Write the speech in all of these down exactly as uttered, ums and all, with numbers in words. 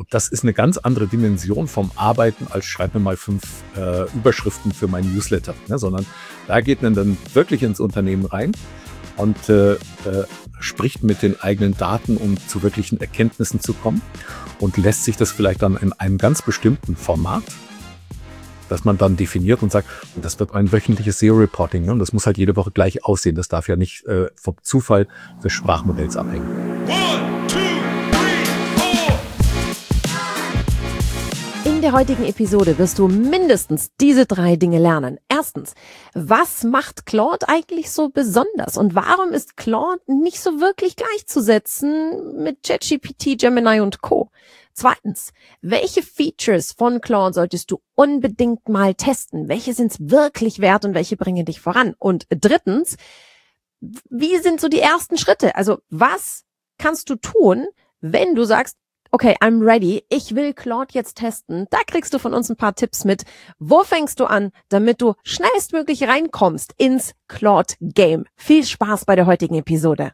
das ist eine ganz andere Dimension vom Arbeiten, als schreib mir mal fünf äh, Überschriften für meinen Newsletter, ne? Sondern da geht man dann wirklich ins Unternehmen rein und äh, äh, spricht mit den eigenen Daten, um zu wirklichen Erkenntnissen zu kommen und lässt sich das vielleicht dann in einem ganz bestimmten Format, das man dann definiert und sagt, und das wird ein wöchentliches S E O-Reporting, ne? Und das muss halt jede Woche gleich aussehen. Das darf ja nicht äh, vom Zufall des Sprachmodells abhängen. One, two, three, four. In der heutigen Episode wirst du mindestens diese drei Dinge lernen. Erstens, was macht Claude eigentlich so besonders? Und warum ist Claude nicht so wirklich gleichzusetzen mit ChatGPT, Gemini und Co.? Zweitens, welche Features von Claude solltest du unbedingt mal testen? Welche sind es wirklich wert und welche bringen dich voran? Und drittens, wie sind so die ersten Schritte? Also was kannst du tun, wenn du sagst, okay, I'm ready, ich will Claude jetzt testen? Da kriegst du von uns ein paar Tipps mit. Wo fängst du an, damit du schnellstmöglich reinkommst ins Claude-Game? Viel Spaß bei der heutigen Episode.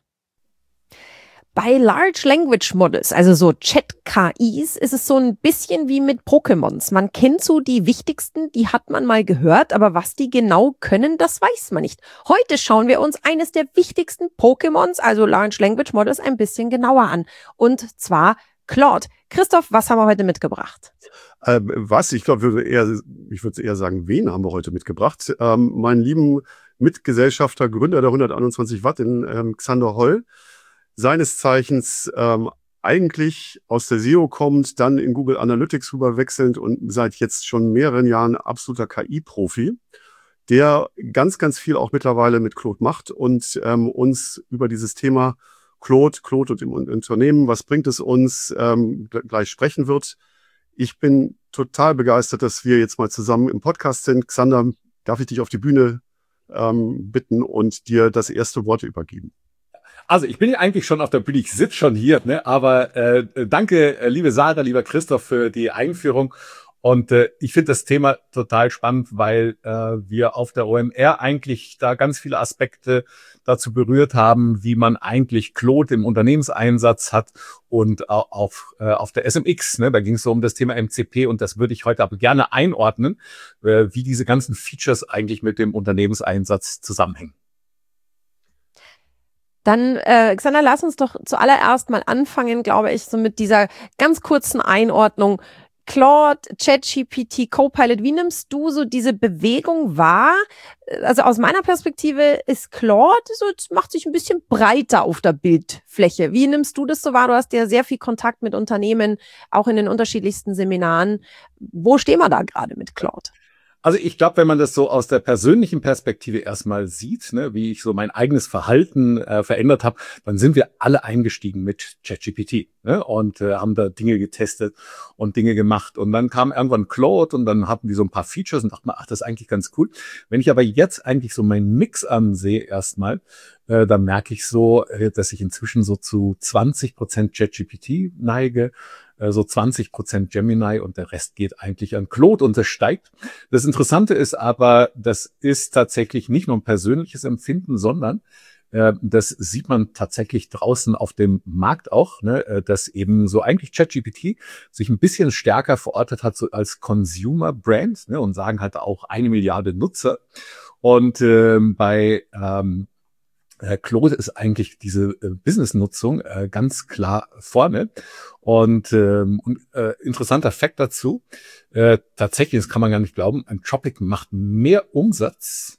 Bei Large Language Models, also so Chat-K Is, ist es so ein bisschen wie mit Pokémons. Man kennt so die wichtigsten, die hat man mal gehört, aber was die genau können, das weiß man nicht. Heute schauen wir uns eines der wichtigsten Pokémons, also Large Language Models, ein bisschen genauer an. Und zwar Claude. Christoph, was haben wir heute mitgebracht? Äh, was? Ich glaube, würde eher, ich würde eher sagen, wen haben wir heute mitgebracht? Ähm, meinen lieben Mitgesellschafter, Gründer der hunderteinundzwanzig Watt, in ähm, Xander Holl. Seines Zeichens ähm, eigentlich aus der S E O kommt, dann in Google Analytics rüberwechselnd und seit jetzt schon mehreren Jahren absoluter K I-Profi, der ganz, ganz viel auch mittlerweile mit Claude macht und ähm, uns über dieses Thema Claude, Claude und im Unternehmen, was bringt es uns, ähm, gleich sprechen wird. Ich bin total begeistert, dass wir jetzt mal zusammen im Podcast sind. Xander, darf ich dich auf die Bühne ähm, bitten und dir das erste Wort übergeben? Also ich bin ja eigentlich schon auf der Bühne, ich sitze schon hier, ne? Aber äh, danke, äh, liebe Sarah, lieber Christoph, für die Einführung. Und äh, ich finde das Thema total spannend, weil äh, wir auf der O M R eigentlich da ganz viele Aspekte dazu berührt haben, wie man eigentlich Claude im Unternehmenseinsatz hat und auch auf, äh, auf der S M X, ne? Da ging es so um das Thema M C P und das würde ich heute aber gerne einordnen, äh, wie diese ganzen Features eigentlich mit dem Unternehmenseinsatz zusammenhängen. Dann, äh, Xander, lass uns doch zuallererst mal anfangen, glaube ich, so mit dieser ganz kurzen Einordnung. Claude, ChatGPT, Copilot, wie nimmst du so diese Bewegung wahr? Also aus meiner Perspektive ist Claude so, es macht sich ein bisschen breiter auf der Bildfläche. Wie nimmst du das so wahr? Du hast ja sehr viel Kontakt mit Unternehmen, auch in den unterschiedlichsten Seminaren. Wo stehen wir da gerade mit Claude? Also ich glaube, wenn man das so aus der persönlichen Perspektive erstmal sieht, ne, wie ich so mein eigenes Verhalten äh, verändert habe, dann sind wir alle eingestiegen mit ChatGPT, ne, und äh, haben da Dinge getestet und Dinge gemacht. Und dann kam irgendwann Claude und dann hatten die so ein paar Features und dachte mal, ach, das ist eigentlich ganz cool. Wenn ich aber jetzt eigentlich so meinen Mix ansehe erstmal, äh, dann merke ich so, äh, dass ich inzwischen so zu zwanzig Prozent ChatGPT neige, so zwanzig Prozent Gemini und der Rest geht eigentlich an Claude und das steigt. Das Interessante ist aber, das ist tatsächlich nicht nur ein persönliches Empfinden, sondern äh, das sieht man tatsächlich draußen auf dem Markt auch, ne, äh, dass eben so eigentlich ChatGPT sich ein bisschen stärker verortet hat so als Consumer Brand, ne, und sagen halt auch eine Milliarde Nutzer. Und äh, bei ähm, Claude ist eigentlich diese äh, Business-Nutzung äh, ganz klar vorne. Und, ähm, und äh, interessanter Fakt dazu, äh, tatsächlich, das kann man gar nicht glauben, Anthropic macht mehr Umsatz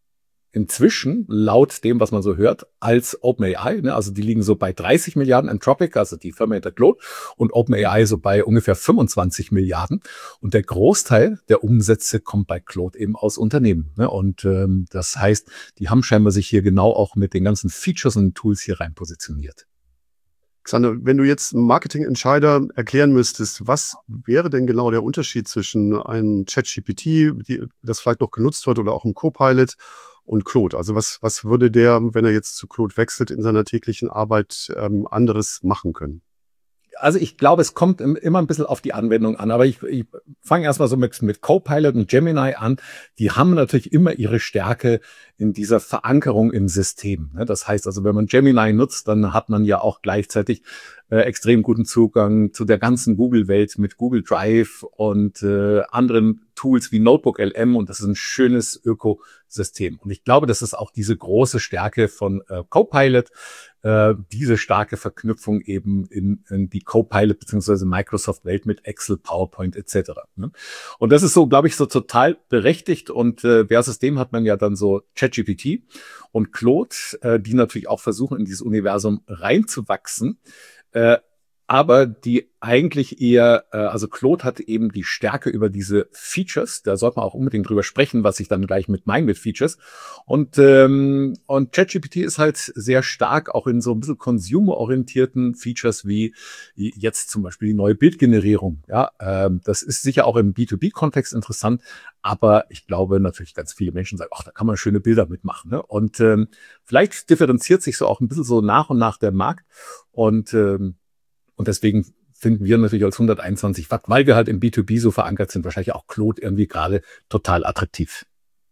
inzwischen, laut dem, was man so hört, als OpenAI. Ne? Also die liegen so bei dreißig Milliarden, Anthropic, also die Firma hinter Claude, und OpenAI so bei ungefähr fünfundzwanzig Milliarden. Und der Großteil der Umsätze kommt bei Claude eben aus Unternehmen. Ne? Und ähm, das heißt, die haben scheinbar sich hier genau auch mit den ganzen Features und Tools hier rein positioniert. Xander, wenn du jetzt einem Marketing-Entscheider erklären müsstest, was wäre denn genau der Unterschied zwischen einem ChatGPT, die, das vielleicht noch genutzt wird, oder auch einem Copilot und Claude? Also was, was würde der, wenn er jetzt zu Claude wechselt, in seiner täglichen Arbeit ähm, anderes machen können? Also ich glaube, es kommt immer ein bisschen auf die Anwendung an, aber ich, ich fange erstmal so mit, mit Copilot und Gemini an. Die haben natürlich immer ihre Stärke in dieser Verankerung im System. Ne? Das heißt also, wenn man Gemini nutzt, dann hat man ja auch gleichzeitig äh, extrem guten Zugang zu der ganzen Google-Welt mit Google Drive und äh, anderen Tools wie Notebook L M, und das ist ein schönes Ökosystem. Und ich glaube, das ist auch diese große Stärke von äh, Copilot, äh, diese starke Verknüpfung eben in, in die Copilot bzw. Microsoft-Welt mit Excel, PowerPoint et cetera. Ne? Und das ist so, glaube ich, so total berechtigt. Und äh, versus dem hat man ja dann so ChatGPT und Claude, äh, die natürlich auch versuchen, in dieses Universum reinzuwachsen. Äh, aber die eigentlich eher, äh, also Claude hat eben die Stärke über diese Features, da sollte man auch unbedingt drüber sprechen, was ich dann gleich mit meine mit Features. Und ähm, und ChatGPT ist halt sehr stark auch in so ein bisschen consumer-orientierten Features wie jetzt zum Beispiel die neue Bildgenerierung. Ja, ähm, das ist sicher auch im B zwei B-Kontext interessant, aber ich glaube natürlich ganz viele Menschen sagen, ach, da kann man schöne Bilder mitmachen. Ne? Und ähm, vielleicht differenziert sich so auch ein bisschen so nach und nach der Markt. Und ähm, Und deswegen finden wir natürlich als hunderteinundzwanzig Watt, weil wir halt im B zwei B so verankert sind, wahrscheinlich auch Claude irgendwie gerade total attraktiv.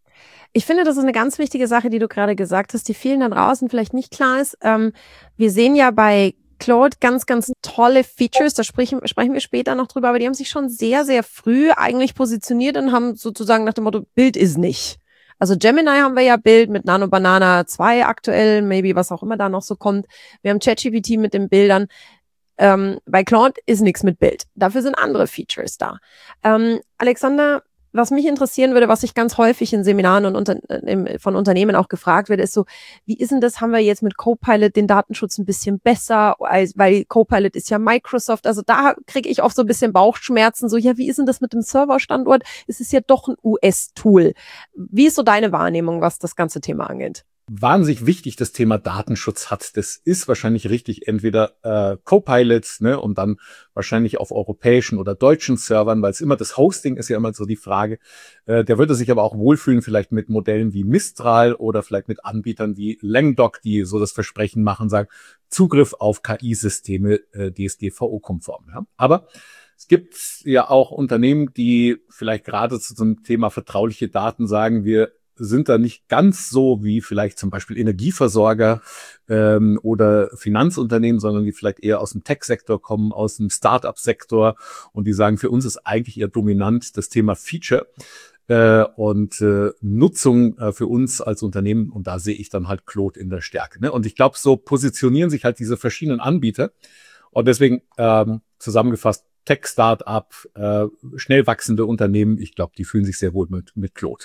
Ich finde, das ist eine ganz wichtige Sache, die du gerade gesagt hast, die vielen da draußen vielleicht nicht klar ist. Ähm, wir sehen ja bei Claude ganz, ganz tolle Features, da sprechen, sprechen wir später noch drüber, aber die haben sich schon sehr, sehr früh eigentlich positioniert und haben sozusagen nach dem Motto, Bild ist nicht. Also Gemini haben wir ja Bild mit Nano Banana zwei aktuell, maybe was auch immer da noch so kommt. Wir haben ChatGPT mit den Bildern. Ähm, bei Claude ist nichts mit Bild. Dafür sind andere Features da. Ähm, Alexander, was mich interessieren würde, was ich ganz häufig in Seminaren und unter, äh, von Unternehmen auch gefragt werde, ist so, wie ist denn das, haben wir jetzt mit Copilot den Datenschutz ein bisschen besser, weil Copilot ist ja Microsoft, also da kriege ich oft so ein bisschen Bauchschmerzen, so, ja, wie ist denn das mit dem Serverstandort? Es ist ja doch ein U S-Tool. Wie ist so deine Wahrnehmung, was das ganze Thema angeht? Wahnsinnig wichtig das Thema Datenschutz hat. Das ist wahrscheinlich richtig, entweder äh, Copilot, ne, und dann wahrscheinlich auf europäischen oder deutschen Servern, weil es immer das Hosting ist ja immer so die Frage. Äh, der würde sich aber auch wohlfühlen, vielleicht mit Modellen wie Mistral oder vielleicht mit Anbietern wie Langdoc, die so das Versprechen machen, sagen, Zugriff auf K I-Systeme äh, D S G V O-konform. Ja. Aber es gibt ja auch Unternehmen, die vielleicht gerade zu zum Thema vertrauliche Daten sagen, wir sind da nicht ganz so wie vielleicht zum Beispiel Energieversorger ähm, oder Finanzunternehmen, sondern die vielleicht eher aus dem Tech-Sektor kommen, aus dem Start-up-Sektor, und die sagen, für uns ist eigentlich eher dominant das Thema Feature äh, und äh, Nutzung äh, für uns als Unternehmen, und da sehe ich dann halt Claude in der Stärke. Ne? Und ich glaube, so positionieren sich halt diese verschiedenen Anbieter, und deswegen ähm, zusammengefasst, Tech-Start-up, äh, schnell wachsende Unternehmen, ich glaube, die fühlen sich sehr wohl mit, mit Claude.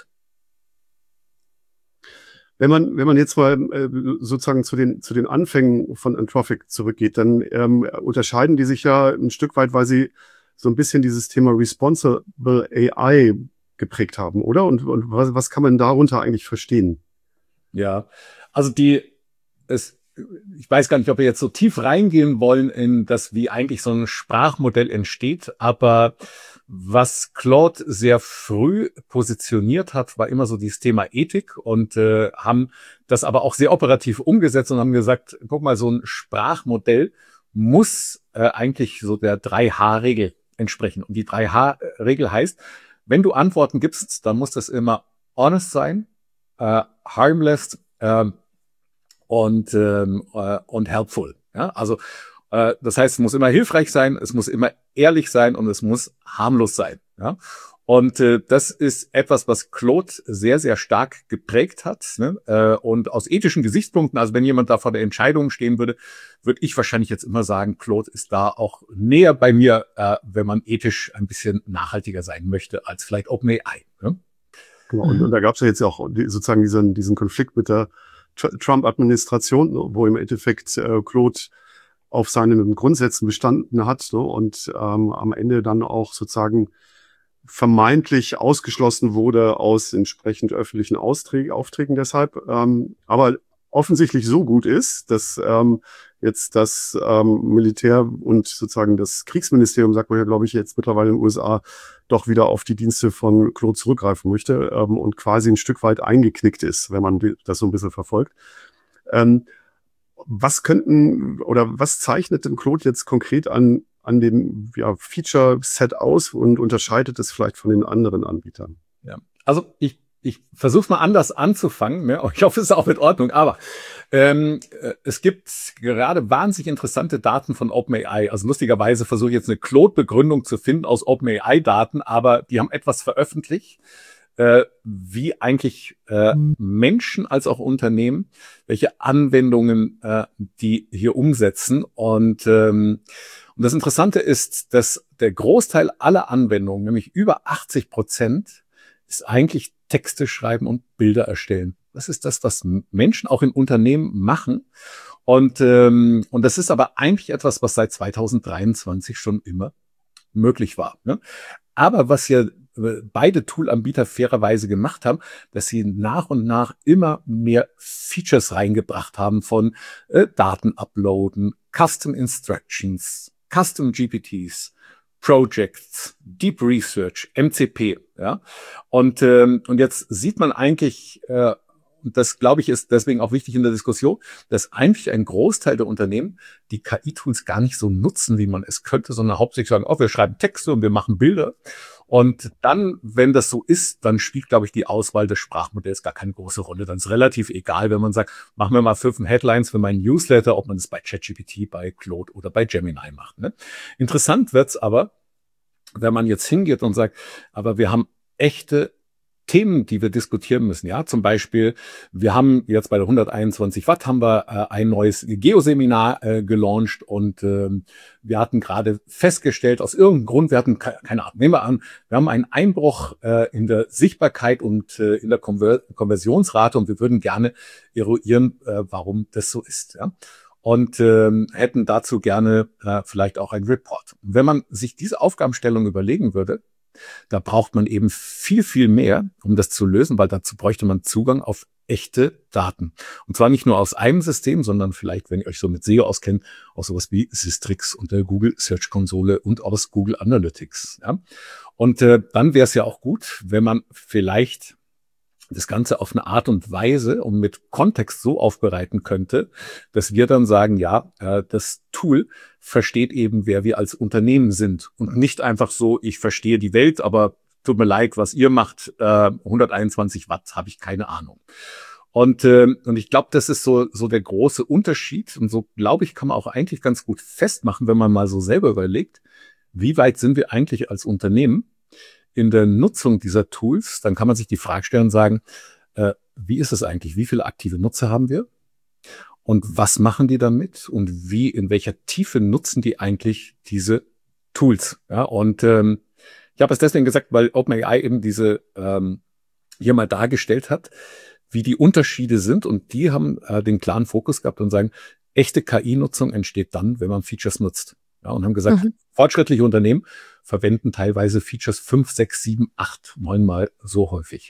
Wenn man, wenn man jetzt mal äh, sozusagen zu den, zu den Anfängen von Anthropic zurückgeht, dann ähm, unterscheiden die sich ja ein Stück weit, weil sie so ein bisschen dieses Thema Responsible A I geprägt haben, oder? Und, und was, was kann man darunter eigentlich verstehen? Ja, also die, es, ich weiß gar nicht, ob wir jetzt so tief reingehen wollen in das, wie eigentlich so ein Sprachmodell entsteht, aber was Claude sehr früh positioniert hat, war immer so dieses Thema Ethik, und äh, haben das aber auch sehr operativ umgesetzt und haben gesagt, guck mal, so ein Sprachmodell muss äh, eigentlich so der drei H Regel entsprechen. Und die drei H Regel heißt, wenn du Antworten gibst, dann muss das immer honest sein, äh, harmless äh, und, ähm, äh, und helpful. Ja? Also äh, das heißt, es muss immer hilfreich sein, es muss immer ehrlich sein und es muss harmlos sein. Ja? Und äh, das ist etwas, was Claude sehr, sehr stark geprägt hat. Ne? Äh, und aus ethischen Gesichtspunkten, also wenn jemand da vor der Entscheidung stehen würde, würde ich wahrscheinlich jetzt immer sagen, Claude ist da auch näher bei mir, äh, wenn man ethisch ein bisschen nachhaltiger sein möchte als vielleicht OpenAI. Ne? Genau, und, und da gab es ja jetzt auch die, sozusagen diesen, diesen Konflikt mit der Tr- Trump-Administration, ne, wo im Endeffekt äh, Claude auf seinen Grundsätzen bestanden hat, ne, und ähm, am Ende dann auch sozusagen vermeintlich ausgeschlossen wurde aus entsprechend öffentlichen Austrägen, Aufträgen deshalb, ähm, aber offensichtlich so gut ist, dass ähm, jetzt das ähm, Militär und sozusagen das Kriegsministerium, sagt man ja, glaube ich, jetzt mittlerweile in den U S A, doch wieder auf die Dienste von Claude zurückgreifen möchte ähm, und quasi ein Stück weit eingeknickt ist, wenn man das so ein bisschen verfolgt. Ähm, was könnten oder was zeichnet denn Claude jetzt konkret an an dem ja, Feature-Set aus und unterscheidet es vielleicht von den anderen Anbietern? Ja, also ich ich versuche mal anders anzufangen. Ne? Ich hoffe, es ist auch in Ordnung. Aber ähm, es gibt gerade wahnsinnig interessante Daten von OpenAI. Also lustigerweise versuche ich jetzt eine Claude-Begründung zu finden aus OpenAI-Daten, aber die haben etwas veröffentlicht, äh, wie eigentlich äh, Menschen als auch Unternehmen, welche Anwendungen äh, die hier umsetzen. Und, ähm, und das Interessante ist, dass der Großteil aller Anwendungen, nämlich über achtzig Prozent, ist eigentlich Texte schreiben und Bilder erstellen. Das ist das, was Menschen auch in Unternehmen machen. Und, ähm, und das ist aber eigentlich etwas, was seit zweitausenddreiundzwanzig schon immer möglich war. Ne? Aber was ja beide Toolanbieter fairerweise gemacht haben, dass sie nach und nach immer mehr Features reingebracht haben von äh, Daten uploaden, Custom Instructions, Custom G P Ts, Projects, Deep Research, M C P, ja. Und, ähm, und jetzt sieht man eigentlich, äh, und das glaube ich ist deswegen auch wichtig in der Diskussion, dass eigentlich ein Großteil der Unternehmen die K I-Tools gar nicht so nutzen, wie man es könnte, sondern hauptsächlich sagen, oh, wir schreiben Texte und wir machen Bilder. Und dann, wenn das so ist, dann spielt, glaube ich, die Auswahl des Sprachmodells gar keine große Rolle. Dann ist relativ egal, wenn man sagt, machen wir mal fünf Headlines für meinen Newsletter, ob man es bei ChatGPT, bei Claude oder bei Gemini macht. Ne? Interessant wird's aber, wenn man jetzt hingeht und sagt, aber wir haben echte Themen, die wir diskutieren müssen. Ja, zum Beispiel, wir haben jetzt bei der hunderteinundzwanzig Watt haben wir äh, ein neues Geoseminar äh, gelauncht und ähm, wir hatten gerade festgestellt, aus irgendeinem Grund, wir hatten ke keine Ahnung, nehmen wir an, wir haben einen Einbruch äh, in der Sichtbarkeit und äh, in der Konver Konversionsrate und wir würden gerne eruieren, äh, warum das so ist. Ja. Und ähm, hätten dazu gerne äh, vielleicht auch einen Report. Wenn man sich diese Aufgabenstellung überlegen würde, da braucht man eben viel, viel mehr, um das zu lösen, weil dazu bräuchte man Zugang auf echte Daten. Und zwar nicht nur aus einem System, sondern vielleicht, wenn ihr euch so mit S E O auskennt, auch sowas wie Systrix und der Google Search Konsole und aus Google Analytics. Ja? Und äh, dann wäre es ja auch gut, wenn man vielleicht das Ganze auf eine Art und Weise und mit Kontext so aufbereiten könnte, dass wir dann sagen, ja, äh, das Tool versteht eben, wer wir als Unternehmen sind und nicht einfach so, ich verstehe die Welt, aber tut mir leid, was ihr macht, äh, hunderteinundzwanzig Watt, habe ich keine Ahnung. Und, äh, und ich glaube, das ist so, so der große Unterschied und so, glaube ich, kann man auch eigentlich ganz gut festmachen, wenn man mal so selber überlegt, wie weit sind wir eigentlich als Unternehmen in der Nutzung dieser Tools. Dann kann man sich die Frage stellen und sagen, äh, wie ist es eigentlich? Wie viele aktive Nutzer haben wir? Und was machen die damit? Und wie, in welcher Tiefe nutzen die eigentlich diese Tools? Ja, und ähm, ich habe es deswegen gesagt, weil OpenAI eben diese ähm, hier mal dargestellt hat, wie die Unterschiede sind. Und die haben äh, den klaren Fokus gehabt und sagen, echte K I-Nutzung entsteht dann, wenn man Features nutzt. Ja, und haben gesagt, mhm. fortschrittliche Unternehmen verwenden teilweise Features fünf, sechs, sieben, acht, neunmal so häufig.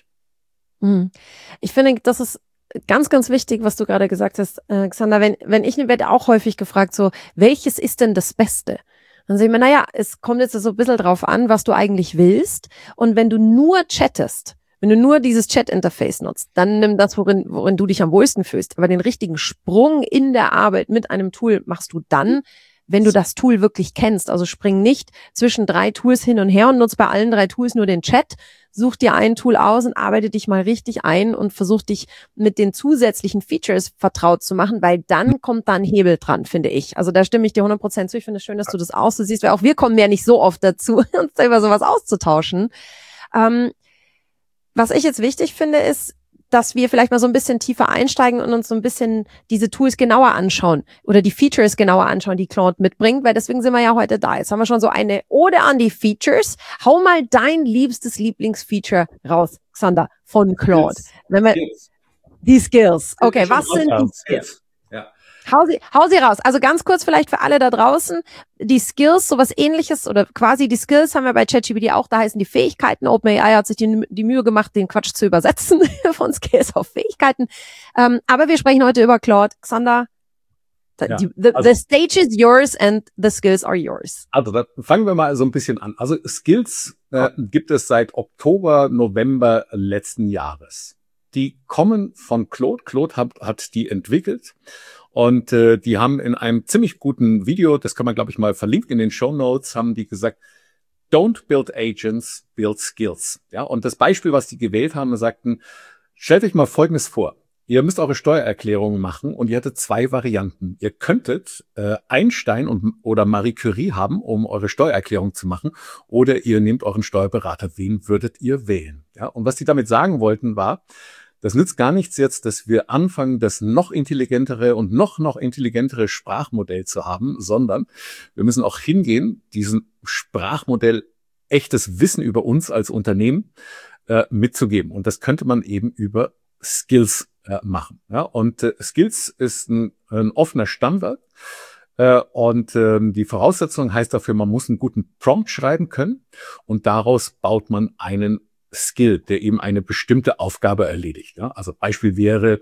Ich finde, das ist ganz, ganz wichtig, was du gerade gesagt hast, äh, Xander. Wenn, wenn ich werde auch häufig gefragt, so, welches ist denn das Beste? Dann sage ich mir, naja, es kommt jetzt so ein bisschen drauf an, was du eigentlich willst. Und wenn du nur chattest, wenn du nur dieses Chat-Interface nutzt, dann nimm das, worin, worin du dich am wohlsten fühlst. Aber den richtigen Sprung in der Arbeit mit einem Tool machst du dann, wenn du das Tool wirklich kennst. Also spring nicht zwischen drei Tools hin und her und nutz bei allen drei Tools nur den Chat. Such dir ein Tool aus und arbeite dich mal richtig ein und versuch dich mit den zusätzlichen Features vertraut zu machen, weil dann kommt da ein Hebel dran, finde ich. Also da stimme ich dir hundert Prozent zu. Ich finde es schön, dass du das auch so siehst, weil auch wir kommen ja nicht so oft dazu, uns da über sowas auszutauschen. Ähm, was ich jetzt wichtig finde, ist, dass wir vielleicht mal so ein bisschen tiefer einsteigen und uns so ein bisschen diese Tools genauer anschauen oder die Features genauer anschauen, die Claude mitbringt, weil deswegen sind wir ja heute da. Jetzt haben wir schon so eine Ode an die Features. Hau mal dein liebstes Lieblingsfeature raus, Xander, von Claude. Skills. Wenn wir, Skills. Die Skills. Okay, was sind die Skills? Ja. Hau sie, hau sie raus. Also ganz kurz vielleicht für alle da draußen. Die Skills, sowas ähnliches oder quasi die Skills haben wir bei ChatGPT auch. Da heißen die Fähigkeiten. OpenAI hat sich die, die Mühe gemacht, den Quatsch zu übersetzen von Skills auf Fähigkeiten. Ähm, aber wir sprechen heute über Claude. Xander, the, Ja, the, the, also- the stage is yours and the skills are yours. Also da fangen wir mal so ein bisschen an. Also Skills äh, gibt es seit Oktober, November letzten Jahres. Die kommen von Claude. Claude hat, hat die entwickelt. Und äh, die haben in einem ziemlich guten Video, das kann man, glaube ich, mal verlinken in den Shownotes, haben die gesagt, don't build agents, build skills. Ja, und das Beispiel, was die gewählt haben, sagten, stellt euch mal Folgendes vor. Ihr müsst eure Steuererklärung machen und ihr hättet zwei Varianten. Ihr könntet äh, Einstein und, oder Marie Curie haben, um eure Steuererklärung zu machen, oder ihr nehmt euren Steuerberater. Wen würdet ihr wählen? Ja, und was die damit sagen wollten war, das nützt gar nichts jetzt, dass wir anfangen, das noch intelligentere und noch, noch intelligentere Sprachmodell zu haben, sondern wir müssen auch hingehen, diesen Sprachmodell echtes Wissen über uns als Unternehmen äh, mitzugeben. Und das könnte man eben über Skills äh, machen. Ja? Und äh, Skills ist ein, ein offener Standard. Äh, und äh, die Voraussetzung heißt dafür, man muss einen guten Prompt schreiben können. Und daraus baut man einen Skill, der eben eine bestimmte Aufgabe erledigt. Ja? Also Beispiel wäre,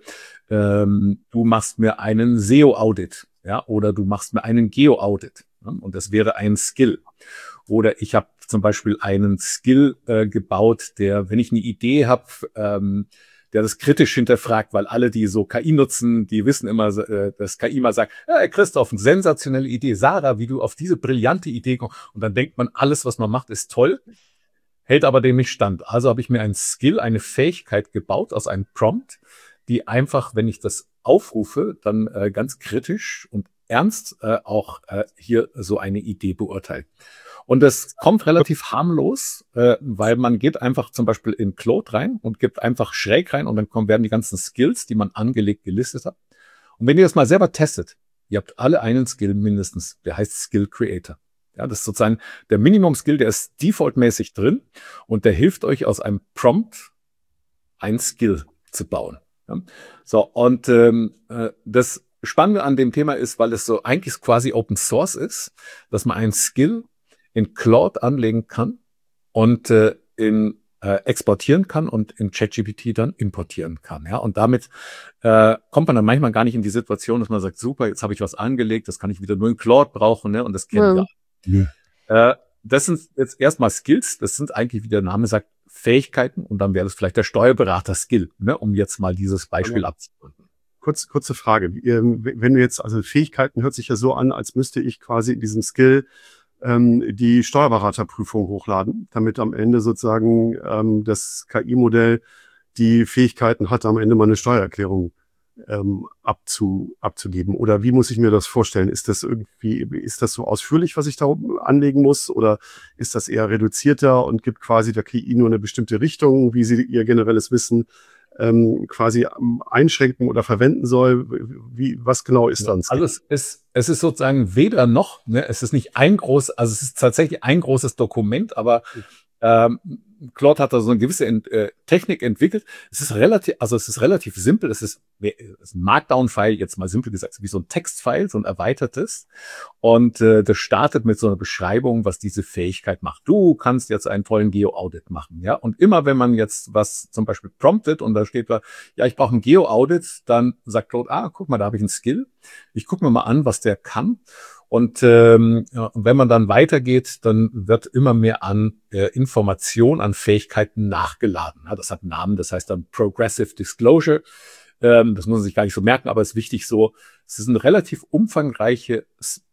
ähm, du machst mir einen S E O-Audit, ja, oder du machst mir einen Geo-Audit. Ja? Und das wäre ein Skill. Oder ich habe zum Beispiel einen Skill äh, gebaut, der, wenn ich eine Idee habe, ähm, der das kritisch hinterfragt, weil alle, die so K I nutzen, die wissen immer, äh, dass K I mal sagt, ja, Christoph, eine sensationelle Idee. Sarah, wie du auf diese brillante Idee kommst. Und dann denkt man, alles, was man macht, ist toll, hält aber dem nicht stand. Also habe ich mir einen Skill, eine Fähigkeit gebaut aus einem Prompt, die einfach, wenn ich das aufrufe, dann äh, ganz kritisch und ernst äh, auch äh, hier so eine Idee beurteilt. Und das kommt relativ harmlos, äh, weil man geht einfach zum Beispiel in Claude rein und gibt einfach schräg rein und dann kommen, werden die ganzen Skills, die man angelegt, gelistet hat. Und wenn ihr das mal selber testet, ihr habt alle einen Skill mindestens, der heißt Skill Creator. Ja, das ist sozusagen der Minimum-Skill, der ist defaultmäßig drin und der hilft euch aus einem Prompt ein Skill zu bauen. Ja. So, und ähm, äh, das Spannende an dem Thema ist, weil es so eigentlich quasi Open Source ist, dass man einen Skill in Claude anlegen kann und äh, in äh, exportieren kann und in ChatGPT dann importieren kann. Ja, und damit äh, kommt man dann manchmal gar nicht in die Situation, dass man sagt, super, jetzt habe ich was angelegt, das kann ich wieder nur in Claude brauchen, ne? Und das kennen wir. Ja. Äh, das sind jetzt erstmal Skills, das sind eigentlich, wie der Name sagt, Fähigkeiten und dann wäre das vielleicht der Steuerberater-Skill, ne? Um jetzt mal dieses Beispiel abzurunden. Kurz, kurze Frage. Wenn du jetzt, also Fähigkeiten hört sich ja so an, als müsste ich quasi in diesem Skill ähm, die Steuerberaterprüfung hochladen, damit am Ende sozusagen ähm, das K I-Modell die Fähigkeiten hat, am Ende meine Steuererklärung ähm, abzu, abzugeben. Oder wie muss ich mir das vorstellen? Ist das irgendwie, ist das so ausführlich, was ich da anlegen muss? Oder ist das eher reduzierter und gibt quasi der K I nur eine bestimmte Richtung, wie sie ihr generelles Wissen ähm, quasi einschränken oder verwenden soll? Wie, was genau ist dann? Also es ist, es ist sozusagen weder noch, ne? Es ist nicht ein groß, also es ist tatsächlich ein großes Dokument, aber ähm, Claude hat da so eine gewisse Ent, äh, Technik entwickelt. Es ist relativ, also es ist relativ simpel. Es ist, es ist ein Markdown-File, jetzt mal simpel gesagt, wie so ein Textfile, so ein erweitertes. Und äh, das startet mit so einer Beschreibung, was diese Fähigkeit macht. Du kannst jetzt einen tollen Geo-Audit machen, ja. Und immer wenn man jetzt was zum Beispiel promptet und da steht da, ja, ich brauche einen Geo-Audit, dann sagt Claude, ah, guck mal, da habe ich einen Skill. Ich gucke mir mal an, was der kann. Und ähm, ja, wenn man dann weitergeht, dann wird immer mehr an äh, Information, an Fähigkeiten nachgeladen. Ja, das hat einen Namen, das heißt dann Progressive Disclosure. Ähm, das muss man sich gar nicht so merken, aber es ist wichtig so, es ist ein relativ umfangreiches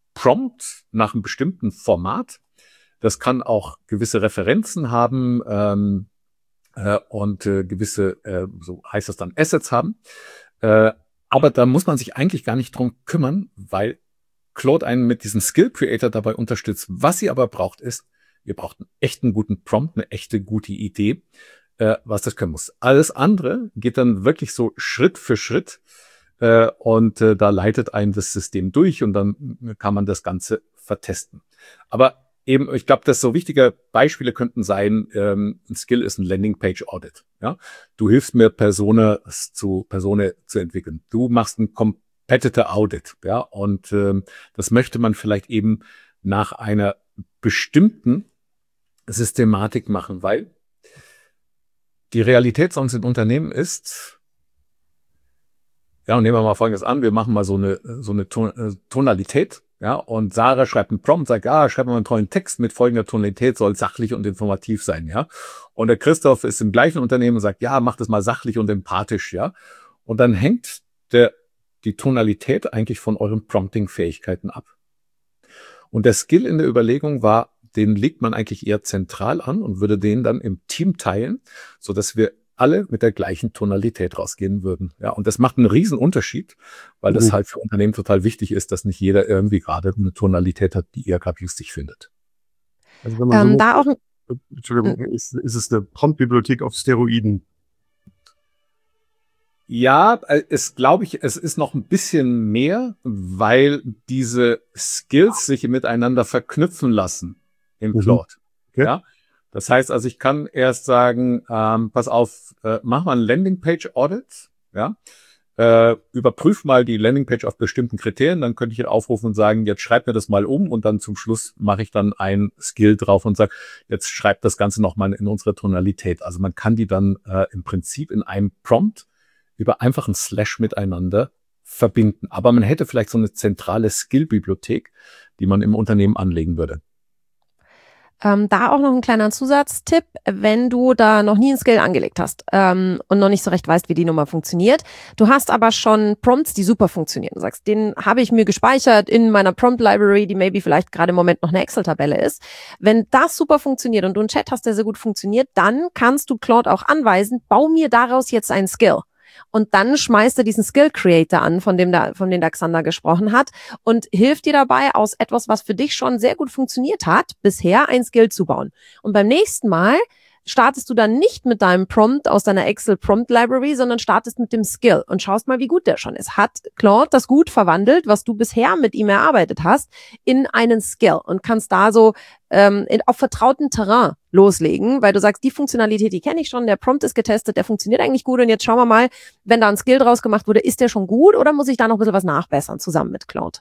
Prompt nach einem bestimmten Format. Das kann auch gewisse Referenzen haben ähm, äh, und äh, gewisse, äh, so heißt das dann, Assets haben. Äh, aber da muss man sich eigentlich gar nicht drum kümmern, weil Claude einen mit diesem Skill Creator dabei unterstützt. Was ihr aber braucht, ist, ihr braucht einen echten guten Prompt, eine echte gute Idee, äh, was das können muss. Alles andere geht dann wirklich so Schritt für Schritt äh, und äh, da leitet einen das System durch und dann kann man das Ganze vertesten. Aber eben, ich glaube, dass so wichtige Beispiele könnten sein, ähm, ein Skill ist ein Landingpage Audit. Ja? Du hilfst mir, Persona zu, Persona zu entwickeln. Du machst ein Competitor Audit, ja, und ähm, das möchte man vielleicht eben nach einer bestimmten Systematik machen, weil die Realität sonst in Unternehmen ist, ja, und nehmen wir mal Folgendes an, wir machen mal so eine so eine Ton, Tonalität, ja, und Sarah schreibt einen Prompt, sagt, ah, schreib mal einen tollen Text mit folgender Tonalität, soll sachlich und informativ sein, ja, und der Christoph ist im gleichen Unternehmen und sagt, ja, mach das mal sachlich und empathisch, ja, und dann hängt der die Tonalität eigentlich von euren Prompting-Fähigkeiten ab. Und der Skill in der Überlegung war, den legt man eigentlich eher zentral an und würde den dann im Team teilen, so dass wir alle mit der gleichen Tonalität rausgehen würden. Ja, und das macht einen riesen Unterschied, weil das Mhm. halt für Unternehmen total wichtig ist, dass nicht jeder irgendwie gerade eine Tonalität hat, die er gerade lustig findet. Also wenn man Ähm, so da auch ein, Entschuldigung, ist, ist es eine Prompt-Bibliothek auf Steroiden. Ja, äh, es glaube ich, es ist noch ein bisschen mehr, weil diese Skills sich miteinander verknüpfen lassen im Mhm. Claude. Okay. Ja, das heißt also, ich kann erst sagen, ähm, pass auf, äh, mach mal ein Landingpage-Audit, ja, äh, überprüf mal die Landingpage auf bestimmten Kriterien, dann könnte ich ihn aufrufen und sagen, jetzt schreib mir das mal um und dann zum Schluss mache ich dann ein Skill drauf und sage, jetzt schreib das Ganze nochmal in unsere Tonalität. Also man kann die dann äh, im Prinzip in einem Prompt über einfach ein Slash miteinander verbinden. Aber man hätte vielleicht so eine zentrale Skill-Bibliothek, die man im Unternehmen anlegen würde. Ähm, da auch noch ein kleiner Zusatztipp, wenn du da noch nie einen Skill angelegt hast ähm, und noch nicht so recht weißt, wie die Nummer funktioniert. Du hast aber schon Prompts, die super funktionieren. Du sagst, den habe ich mir gespeichert in meiner Prompt-Library, die maybe vielleicht gerade im Moment noch eine Excel-Tabelle ist. Wenn das super funktioniert und du einen Chat hast, der sehr gut funktioniert, dann kannst du Claude auch anweisen, bau mir daraus jetzt einen Skill. Und dann schmeißt er diesen Skill Creator an, von dem da, von dem der Xander gesprochen hat, und hilft dir dabei, aus etwas, was für dich schon sehr gut funktioniert hat, bisher ein Skill zu bauen. Und beim nächsten Mal startest du dann nicht mit deinem Prompt aus deiner Excel Prompt Library, sondern startest mit dem Skill und schaust mal, wie gut der schon ist. Hat Claude das gut verwandelt, was du bisher mit ihm erarbeitet hast, in einen Skill und kannst da so ähm, in, auf vertrautem Terrain loslegen, weil du sagst, die Funktionalität, die kenne ich schon, der Prompt ist getestet, der funktioniert eigentlich gut und jetzt schauen wir mal, wenn da ein Skill draus gemacht wurde, ist der schon gut oder muss ich da noch ein bisschen was nachbessern zusammen mit Claude?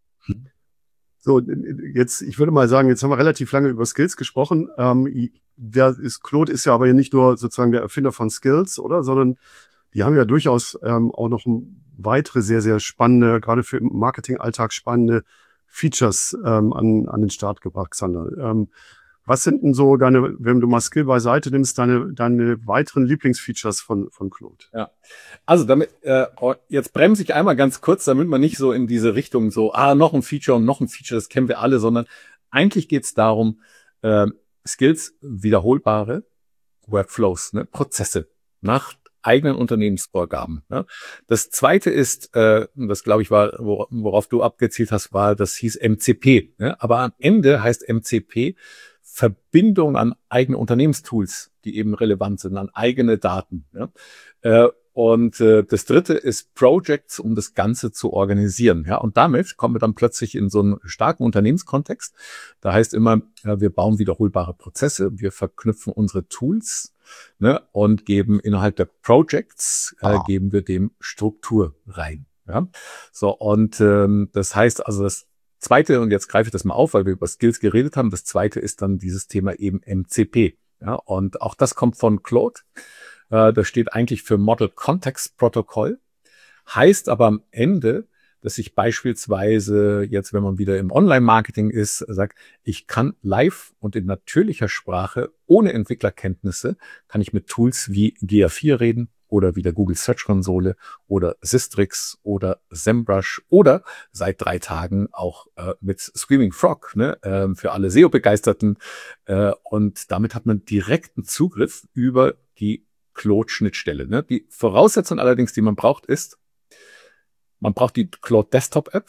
So, jetzt, ich würde mal sagen, jetzt haben wir relativ lange über Skills gesprochen. Ähm, der ist, Claude ist ja aber nicht nur sozusagen der Erfinder von Skills, oder? Sondern die haben ja durchaus ähm, auch noch weitere sehr, sehr spannende, gerade für im Marketingalltag spannende Features ähm, an, an den Start gebracht, Xander. Ähm, was sind denn so deine, wenn du mal Skill beiseite nimmst, deine, deine weiteren Lieblingsfeatures von, von Claude? Ja, also damit, äh, jetzt bremse ich einmal ganz kurz, damit man nicht so in diese Richtung so, ah, noch ein Feature und noch ein Feature, das kennen wir alle, sondern eigentlich geht es darum, äh, Skills, wiederholbare Workflows, ne, Prozesse nach eigenen Unternehmensvorgaben. Ne. Das zweite ist, äh, das glaube ich war, worauf du abgezielt hast, war, das hieß M C P. Ne, aber am Ende heißt M C P Verbindung an eigene Unternehmenstools, die eben relevant sind, an eigene Daten. Ja. Äh, und äh, das dritte ist Projects, um das Ganze zu organisieren. Ja. Und damit kommen wir dann plötzlich in so einen starken Unternehmenskontext. Da heißt immer, ja, wir bauen wiederholbare Prozesse, wir verknüpfen unsere Tools, ne, und geben innerhalb der Projects, äh, Ah. geben wir dem Struktur rein. Ja. So, und ähm, das heißt also, das Zweite, und jetzt greife ich das mal auf, weil wir über Skills geredet haben, das zweite ist dann dieses Thema eben M C P. Ja, und auch das kommt von Claude. Äh, das steht eigentlich für Model Context Protocol. Heißt aber am Ende, dass ich beispielsweise jetzt, wenn man wieder im Online-Marketing ist, sagt, ich kann live und in natürlicher Sprache, ohne Entwicklerkenntnisse, kann ich mit Tools wie G A vier reden, oder wie der Google Search Konsole oder Sistrix oder SEMrush oder seit drei Tagen auch äh, mit Screaming Frog, ne, äh, für alle S E O-Begeisterten. Äh, und damit hat man direkten Zugriff über die Claude-Schnittstelle. Ne. Die Voraussetzung allerdings, die man braucht, ist, man braucht die Claude Desktop-App.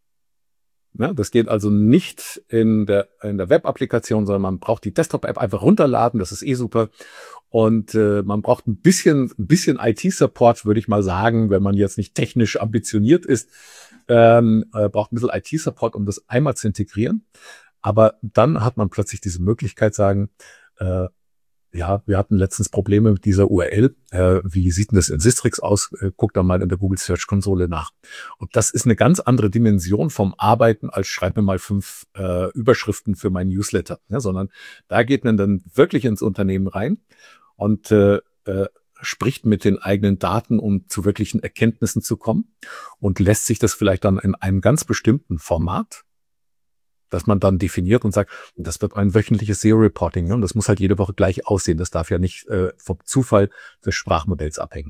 Ne, das geht also nicht in der, in der Web-Applikation, sondern man braucht die Desktop-App einfach runterladen. Das ist eh super. Und äh, man braucht ein bisschen, ein bisschen I T-Support, würde ich mal sagen, wenn man jetzt nicht technisch ambitioniert ist. Ähm, äh, braucht ein bisschen I T-Support, um das einmal zu integrieren. Aber dann hat man plötzlich diese Möglichkeit, sagen, äh, ja, wir hatten letztens Probleme mit dieser U R L. Äh, wie sieht denn das in Sistrix aus? Äh, guck da mal in der Google Search Konsole nach. Und das ist eine ganz andere Dimension vom Arbeiten, als schreib mir mal fünf äh, Überschriften für meinen Newsletter. Ja, sondern da geht man dann wirklich ins Unternehmen rein und äh, äh, spricht mit den eigenen Daten, um zu wirklichen Erkenntnissen zu kommen, und lässt sich das vielleicht dann in einem ganz bestimmten Format, dass man dann definiert und sagt, das wird ein wöchentliches S E O-Reporting, ne? Und das muss halt jede Woche gleich aussehen. Das darf ja nicht äh, vom Zufall des Sprachmodells abhängen.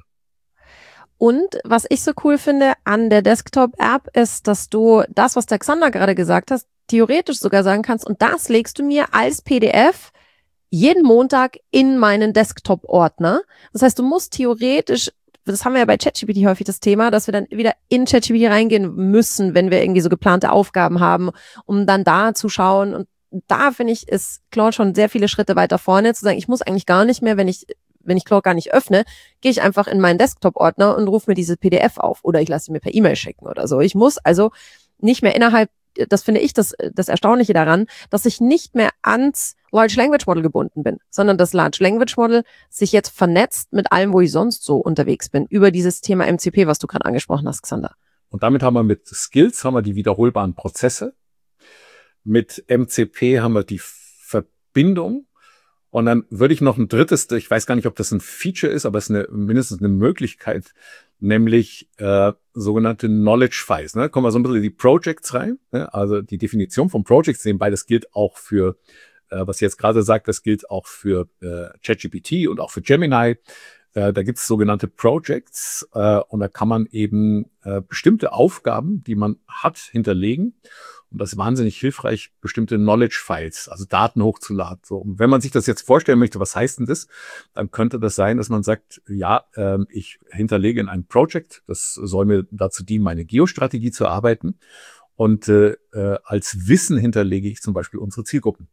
Und was ich so cool finde an der Desktop-App ist, dass du das, was der Xander gerade gesagt hast, theoretisch sogar sagen kannst, und das legst du mir als P D F jeden Montag in meinen Desktop-Ordner. Das heißt, du musst theoretisch, das haben wir ja bei ChatGPT häufig das Thema, dass wir dann wieder in ChatGPT reingehen müssen, wenn wir irgendwie so geplante Aufgaben haben, um dann da zu schauen. Und da, finde ich, ist Claude schon sehr viele Schritte weiter vorne, zu sagen, ich muss eigentlich gar nicht mehr, wenn ich wenn ich Claude gar nicht öffne, gehe ich einfach in meinen Desktop-Ordner und rufe mir diese P D F auf oder ich lasse sie mir per E-Mail schicken oder so. Ich muss also nicht mehr innerhalb, das finde ich das, das Erstaunliche daran, dass ich nicht mehr ans Large Language Model gebunden bin, sondern das Large Language Model sich jetzt vernetzt mit allem, wo ich sonst so unterwegs bin, über dieses Thema M C P, was du gerade angesprochen hast, Xander. Und damit haben wir mit Skills haben wir die wiederholbaren Prozesse. Mit M C P haben wir die Verbindung. Und dann würde ich noch ein drittes, ich weiß gar nicht, ob das ein Feature ist, aber es ist eine, mindestens eine Möglichkeit, nämlich äh, sogenannte Knowledge Files. Ne? Kommen wir so ein bisschen in die Projects rein. Ne? Also die Definition von Projects, nebenbei, das gilt auch für, äh, was jetzt gerade sagt, das gilt auch für äh, ChatGPT und auch für Gemini. Äh, da gibt es sogenannte Projects äh, und da kann man eben äh, bestimmte Aufgaben, die man hat, hinterlegen. Und das ist wahnsinnig hilfreich, bestimmte Knowledge-Files, also Daten hochzuladen. So, und wenn man sich das jetzt vorstellen möchte, was heißt denn das? Dann könnte das sein, dass man sagt, ja, äh, ich hinterlege in einem Project, das soll mir dazu dienen, meine Geostrategie zu erarbeiten. Und äh, äh, als Wissen hinterlege ich zum Beispiel unsere Zielgruppen.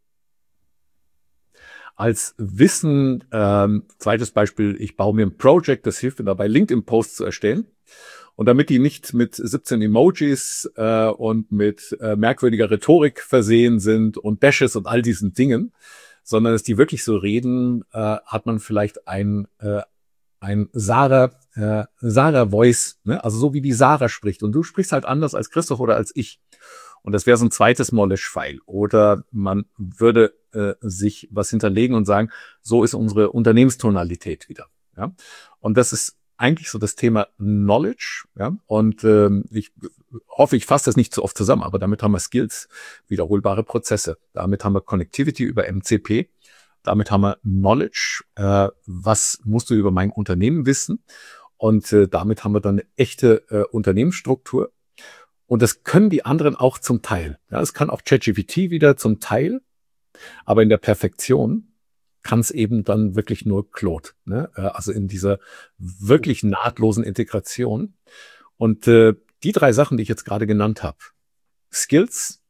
Als Wissen, ähm, zweites Beispiel, ich baue mir ein Project, das hilft mir dabei, LinkedIn-Posts zu erstellen. Und damit die nicht mit siebzehn Emojis äh, und mit äh, merkwürdiger Rhetorik versehen sind und Dashes und all diesen Dingen, sondern dass die wirklich so reden, äh, hat man vielleicht ein äh, ein Sarah äh, Sarah Voice, ne? Also so wie die Sarah spricht. Und du sprichst halt anders als Christoph oder als ich. Und das wäre so ein zweites Knowledge-File. Oder man würde äh, sich was hinterlegen und sagen, so ist unsere Unternehmenstonalität wieder. Ja? Und das ist eigentlich so das Thema Knowledge, ja, und ähm, ich hoffe, ich fasse das nicht zu oft zusammen, aber damit haben wir Skills, wiederholbare Prozesse, damit haben wir Connectivity über M C P, damit haben wir Knowledge, äh, was musst du über mein Unternehmen wissen, und äh, damit haben wir dann eine echte äh, Unternehmensstruktur, und das können die anderen auch zum Teil, ja, es kann auch ChatGPT wieder zum Teil, aber in der Perfektion kann es eben dann wirklich nur Claude, ne? Also in dieser wirklich nahtlosen Integration. Und äh, die drei Sachen, die ich jetzt gerade genannt habe, Skills,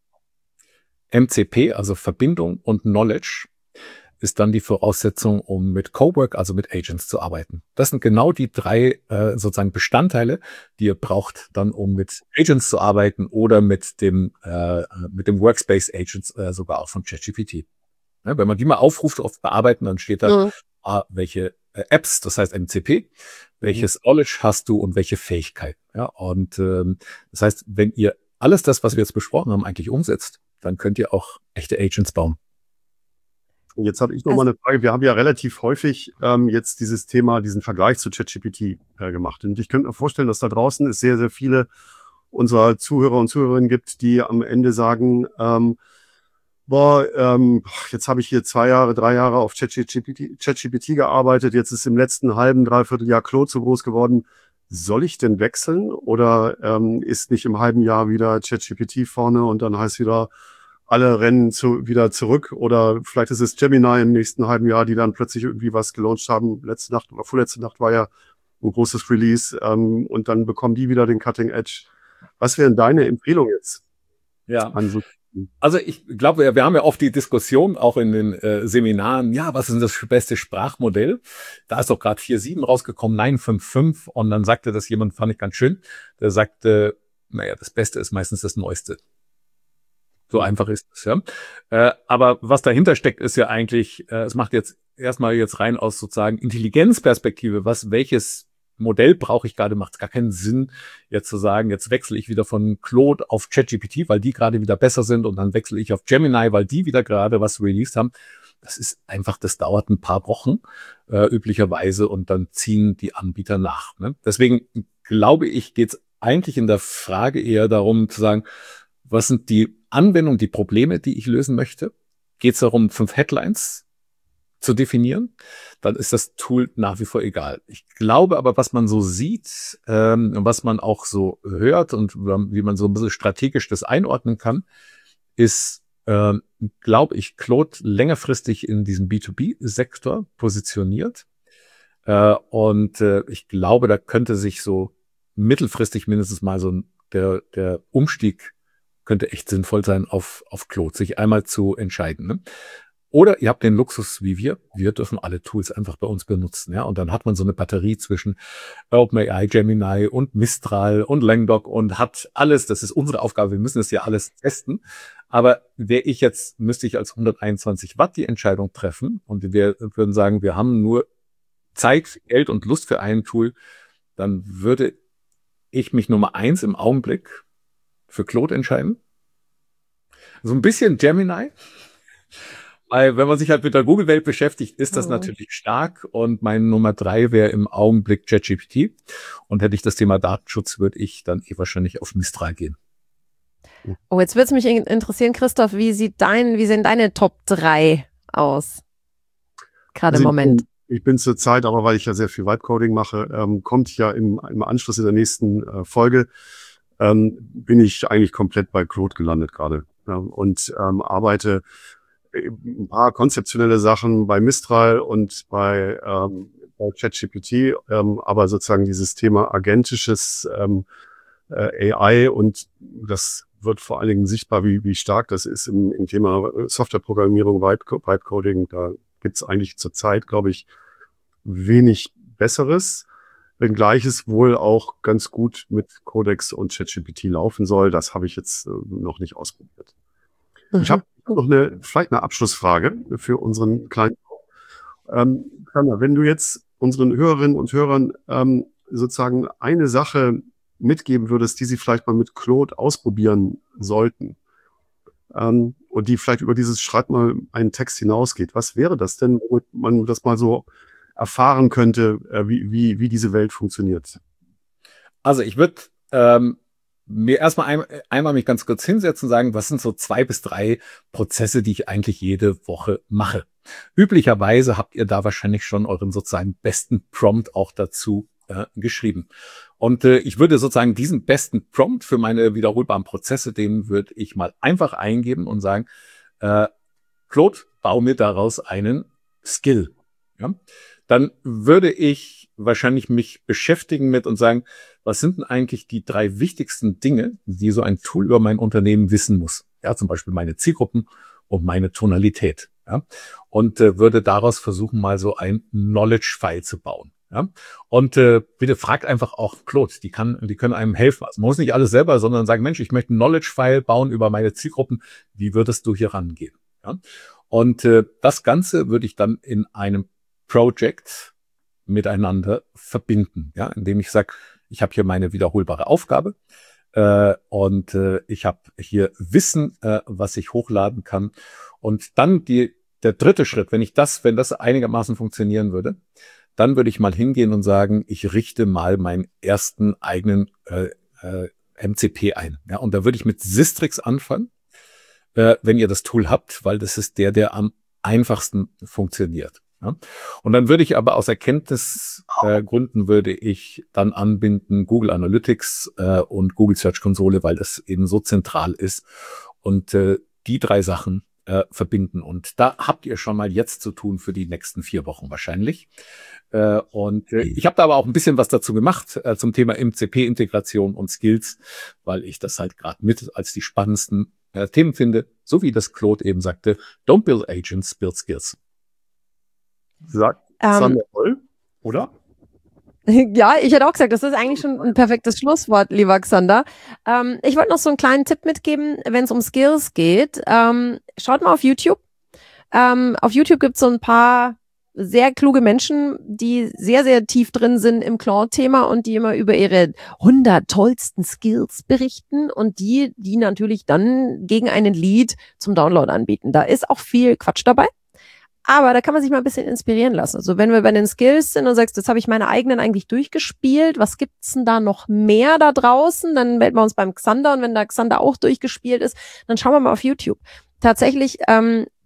M C P, also Verbindung, und Knowledge, ist dann die Voraussetzung, um mit Cowork, also mit Agents, zu arbeiten. Das sind genau die drei äh, sozusagen Bestandteile, die ihr braucht, dann um mit Agents zu arbeiten oder mit dem äh, mit dem Workspace Agents, äh, sogar auch von ChatGPT. Ja, wenn man die mal aufruft auf Bearbeiten, dann steht da, mhm. ah, welche äh, Apps, das heißt M C P, welches mhm. Knowledge hast du und welche Fähigkeiten. Ja, und ähm, das heißt, wenn ihr alles das, was wir jetzt besprochen haben, eigentlich umsetzt, dann könnt ihr auch echte Agents bauen. Und jetzt habe ich noch also, mal eine Frage. Wir haben ja relativ häufig ähm, jetzt dieses Thema, diesen Vergleich zu ChatGPT äh, gemacht. Und ich könnte mir vorstellen, dass da draußen es sehr, sehr viele unserer Zuhörer und Zuhörerinnen gibt, die am Ende sagen, ähm, boah, ähm, jetzt habe ich hier zwei Jahre, drei Jahre auf ChatGPT, ChatGPT gearbeitet, jetzt ist im letzten halben, dreiviertel Jahr Claude so groß geworden. Soll ich denn wechseln oder ähm, ist nicht im halben Jahr wieder ChatGPT vorne und dann heißt wieder, alle rennen zu, wieder zurück, oder vielleicht ist es Gemini im nächsten halben Jahr, die dann plötzlich irgendwie was gelauncht haben. Letzte Nacht oder vorletzte Nacht war ja ein großes Release ähm, und dann bekommen die wieder den Cutting Edge. Was wäre denn deine Empfehlung jetzt? Ja, an also ich glaube, wir, wir haben ja oft die Diskussion auch in den äh, Seminaren, ja, was ist denn das beste Sprachmodell? Da ist doch gerade vier Punkt sieben rausgekommen, neun Punkt fünf Punkt fünf, und dann sagte das jemand, fand ich ganz schön, der sagte, naja, das Beste ist meistens das Neueste. So einfach ist es, ja. Äh, aber was dahinter steckt, ist ja eigentlich, äh, es macht jetzt erstmal jetzt rein aus sozusagen Intelligenzperspektive, was, welches Modell brauche ich gerade, macht es gar keinen Sinn, jetzt zu sagen, jetzt wechsle ich wieder von Claude auf ChatGPT, weil die gerade wieder besser sind, und dann wechsle ich auf Gemini, weil die wieder gerade was released haben. Das ist einfach, das dauert ein paar Wochen äh, üblicherweise, und dann ziehen die Anbieter nach. Ne? Deswegen glaube ich, geht es eigentlich in der Frage eher darum zu sagen, was sind die Anwendungen, die Probleme, die ich lösen möchte? Geht es darum, fünf Headlines zu definieren? Dann ist das Tool nach wie vor egal. Ich glaube aber, was man so sieht, ähm, was man auch so hört und wie man so ein bisschen strategisch das einordnen kann, ist, äh, glaube ich, Claude längerfristig in diesem B zwei B-Sektor positioniert. Äh, und äh, ich glaube, da könnte sich so mittelfristig mindestens mal so der, der Umstieg könnte echt sinnvoll sein, auf, auf Claude, sich einmal zu entscheiden. Ne? Oder ihr habt den Luxus wie wir. Wir dürfen alle Tools einfach bei uns benutzen. Ja? Und dann hat man so eine Batterie zwischen OpenAI, Gemini und Mistral und Langdog und hat alles. Das ist unsere Aufgabe. Wir müssen das ja alles testen. Aber wäre ich jetzt, müsste ich als hunderteinundzwanzig Watt die Entscheidung treffen und wir würden sagen, wir haben nur Zeit, Geld und Lust für ein Tool, dann würde ich mich Nummer eins im Augenblick für Claude entscheiden. So ein bisschen Gemini. Weil wenn man sich halt mit der Google-Welt beschäftigt, ist das Mhm. natürlich stark. Und mein Nummer drei wäre im Augenblick ChatGPT. Und hätte ich das Thema Datenschutz, würde ich dann eh wahrscheinlich auf Mistral gehen. Oh, jetzt würde es mich in- interessieren, Christoph, wie sieht dein, wie sehen deine Top drei aus? Gerade Also im ich Moment. bin- Ich bin zur Zeit, aber weil ich ja sehr viel Vibe-Coding mache, ähm, kommt ja im, im Anschluss in der nächsten äh, Folge, ähm, bin ich eigentlich komplett bei Claude gelandet gerade. Ja, und ähm, arbeite ein paar konzeptionelle Sachen bei Mistral und bei, ähm, bei ChatGPT, ähm, aber sozusagen dieses Thema agentisches ähm, äh, A I und das wird vor allen Dingen sichtbar, wie, wie stark das ist im, im Thema Softwareprogrammierung, Vibe-Coding. Da gibt's eigentlich zurzeit, glaube ich, wenig Besseres, wenngleich es wohl auch ganz gut mit Codex und ChatGPT laufen soll. Das habe ich jetzt äh, noch nicht ausprobiert. Ich habe noch eine, vielleicht eine Abschlussfrage für unseren kleinen. Ähm, Sandra, wenn du jetzt unseren Hörerinnen und Hörern ähm, sozusagen eine Sache mitgeben würdest, die sie vielleicht mal mit Claude ausprobieren sollten, ähm, und die vielleicht über dieses Schreib mal einen Text hinausgeht, was wäre das denn, womit man das mal so erfahren könnte, äh, wie, wie, wie diese Welt funktioniert? Also ich würde ähm, mir erstmal ein, einmal mich ganz kurz hinsetzen und sagen, was sind so zwei bis drei Prozesse, die ich eigentlich jede Woche mache. Üblicherweise habt ihr da wahrscheinlich schon euren sozusagen besten Prompt auch dazu äh, geschrieben. Und äh, ich würde sozusagen diesen besten Prompt für meine wiederholbaren Prozesse, den würde ich mal einfach eingeben und sagen, äh, Claude, bau mir daraus einen Skill. Ja? Dann würde ich wahrscheinlich mich beschäftigen mit und sagen, was sind denn eigentlich die drei wichtigsten Dinge, die so ein Tool über mein Unternehmen wissen muss? Ja, zum Beispiel meine Zielgruppen und meine Tonalität. Ja, und äh, würde daraus versuchen, mal so ein Knowledge-File zu bauen. Ja, und äh, bitte fragt einfach auch Claude, die kann, die können einem helfen. Also man muss nicht alles selber, sondern sagen, Mensch, ich möchte ein Knowledge-File bauen über meine Zielgruppen. Wie würdest du hier rangehen? Ja, und äh, das Ganze würde ich dann in einem Project miteinander verbinden, ja, indem ich sage, ich habe hier meine wiederholbare Aufgabe äh, und äh, ich habe hier Wissen, äh, was ich hochladen kann. Und dann die, der dritte Schritt, wenn ich das, wenn das einigermaßen funktionieren würde, dann würde ich mal hingehen und sagen, ich richte mal meinen ersten eigenen äh, äh, M C P ein. Ja, und da würde ich mit Sistrix anfangen, äh, wenn ihr das Tool habt, weil das ist der, der am einfachsten funktioniert. Ja. Und dann würde ich aber aus Erkenntnisgründen äh, würde ich dann anbinden Google Analytics äh, und Google Search Konsole, weil das eben so zentral ist und äh, die drei Sachen äh, verbinden. Und da habt ihr schon mal jetzt zu tun für die nächsten vier Wochen wahrscheinlich. Äh, und äh, ich habe da aber auch ein bisschen was dazu gemacht äh, zum Thema M C P-Integration und Skills, weil ich das halt gerade mit als die spannendsten äh, Themen finde, so wie das Claude eben sagte, don't build agents, build skills. Sagt Ähm, Sandra Holl, oder? Ja, ich hätte auch gesagt, das ist eigentlich schon ein perfektes Schlusswort, lieber Xander. Ähm, ich wollte noch so einen kleinen Tipp mitgeben, wenn es um Skills geht. Ähm, schaut mal auf YouTube. Ähm, auf YouTube gibt es so ein paar sehr kluge Menschen, die sehr, sehr tief drin sind im Claude-Thema und die immer über ihre hundert tollsten Skills berichten und die, die natürlich dann gegen einen Lead zum Download anbieten. Da ist auch viel Quatsch dabei. Aber da kann man sich mal ein bisschen inspirieren lassen. Also wenn wir bei den Skills sind und sagst, jetzt habe ich meine eigenen eigentlich durchgespielt, was gibt's denn da noch mehr da draußen? Dann melden wir uns beim Xander und wenn der Xander auch durchgespielt ist, dann schauen wir mal auf YouTube. Tatsächlich ähm,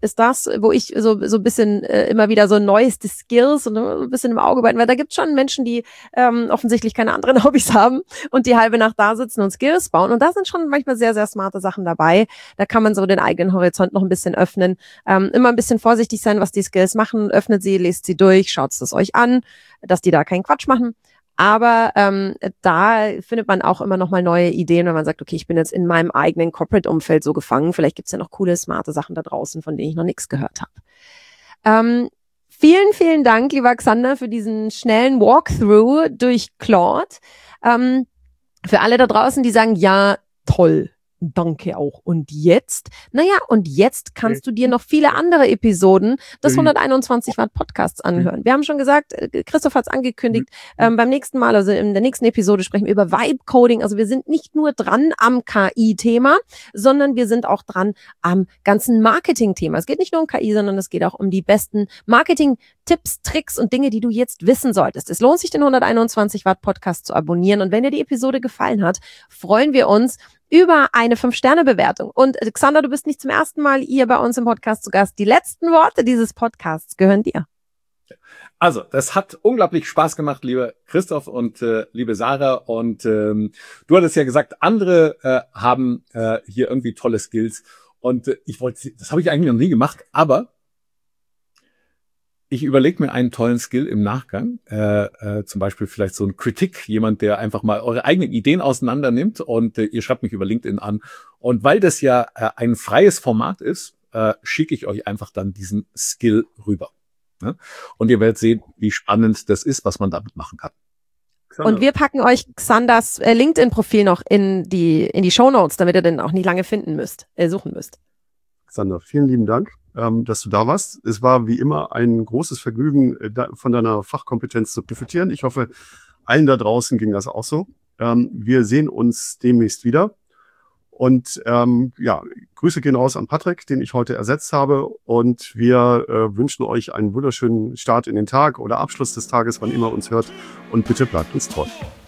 ist das, wo ich so so ein bisschen äh, immer wieder so neueste Skills und ein bisschen im Auge behalten, weil da gibt es schon Menschen, die ähm, offensichtlich keine anderen Hobbys haben und die halbe Nacht da sitzen und Skills bauen. Und da sind schon manchmal sehr, sehr smarte Sachen dabei. Da kann man so den eigenen Horizont noch ein bisschen öffnen. Ähm, immer ein bisschen vorsichtig sein, was die Skills machen. Öffnet sie, lest sie durch, schaut es euch an, dass die da keinen Quatsch machen. Aber ähm, da findet man auch immer noch mal neue Ideen, wenn man sagt, okay, ich bin jetzt in meinem eigenen Corporate-Umfeld so gefangen. Vielleicht gibt's ja noch coole, smarte Sachen da draußen, von denen ich noch nichts gehört habe. Ähm, vielen, vielen Dank, lieber Xander, für diesen schnellen Walkthrough durch Claude. Ähm, für alle da draußen, die sagen, ja, toll. Danke auch. Und jetzt? Naja, und jetzt kannst du dir noch viele andere Episoden des hunderteinundzwanzig Watt Podcasts anhören. Wir haben schon gesagt, Christoph hat es angekündigt, ähm, beim nächsten Mal, also in der nächsten Episode sprechen wir über Vibe Coding. Also wir sind nicht nur dran am K I-Thema, sondern wir sind auch dran am ganzen Marketing-Thema. Es geht nicht nur um K I, sondern es geht auch um die besten Marketing-Tipps, Tricks und Dinge, die du jetzt wissen solltest. Es lohnt sich, den hunderteinundzwanzig Watt Podcast zu abonnieren. Und wenn dir die Episode gefallen hat, freuen wir uns über eine fünf Sterne Bewertung. Und Xander, du bist nicht zum ersten Mal hier bei uns im Podcast zu Gast. Die letzten Worte dieses Podcasts gehören dir. Also, das hat unglaublich Spaß gemacht, liebe Christoph und äh, liebe Sarah. Und ähm, du hattest ja gesagt, andere äh, haben äh, hier irgendwie tolle Skills. Und äh, ich wollte, das habe ich eigentlich noch nie gemacht, aber ich überlege mir einen tollen Skill im Nachgang, äh, äh, zum Beispiel vielleicht so ein Kritik, jemand, der einfach mal eure eigenen Ideen auseinander nimmt und äh, ihr schreibt mich über LinkedIn an. Und weil das ja äh, ein freies Format ist, äh, schicke ich euch einfach dann diesen Skill rüber. Ne? Und ihr werdet sehen, wie spannend das ist, was man damit machen kann. Und wir packen euch Xanders äh, LinkedIn-Profil noch in die in die Shownotes, damit ihr den auch nicht lange finden müsst, äh, suchen müsst. Xander, vielen lieben Dank, ähm, dass du da warst. Es war wie immer ein großes Vergnügen, äh, da, von deiner Fachkompetenz zu profitieren. Ich hoffe, allen da draußen ging das auch so. Ähm, wir sehen uns demnächst wieder. Und ähm, ja, Grüße gehen raus an Patrick, den ich heute ersetzt habe. Und wir äh, wünschen euch einen wunderschönen Start in den Tag oder Abschluss des Tages, wann immer uns hört. Und bitte bleibt uns treu.